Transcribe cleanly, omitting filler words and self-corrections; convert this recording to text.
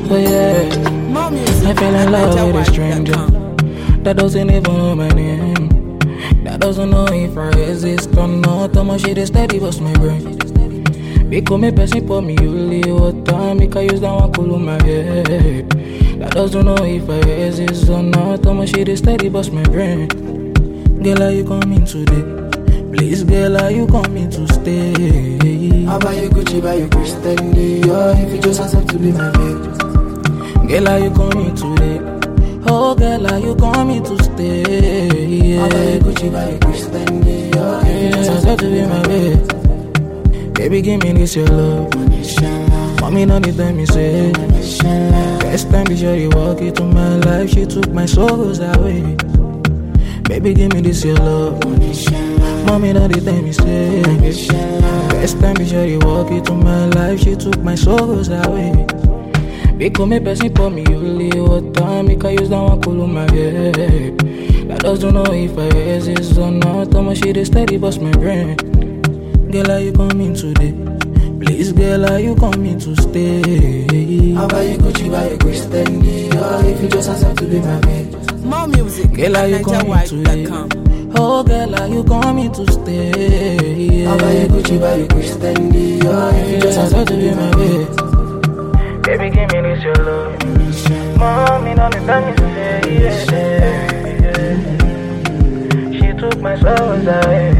Oh yeah, More music. I fell in love with a stranger that doesn't even know my name, that doesn't know if I exist or not. How much shit is steady bust my brain. Because me person for me only water, make I use that one cool my head. That doesn't know if I exist or not. How much shit is steady bust my brain. Girl, are you coming today? Please, girl, are you coming to stay? I buy you Gucci, buy you Christian Dior, if you just accept to be my babe. Girl, are you coming today? Oh, girl, are you coming to stay? I buy you Gucci, buy you Christian Dior, if you just accept to be my babe. Baby, give me this your love. Mommy, not the time you say. First time you sure you walk into my life, she took my sorrows away. Baby, give me this your love. Mommy, not the time you say. First time you sure you walk into my life, she took my sorrows away. Because me person for me only water, make I use that one cool on my head. That doesn't know if I exist or not. How much shit is steady bust my brain. Girl, are you coming today? Please, girl, are you coming to stay? I buy you Gucci, buy you Christian Dior, if you just accept to be my babe. More music. Girl, are you coming today? Oh, girl, are you coming to stay? I buy you Gucci, buy you Christian Dior, if you just accept to be my babe. Baby, give me this your love. Mommy, not the time you say. She took my sorrows away.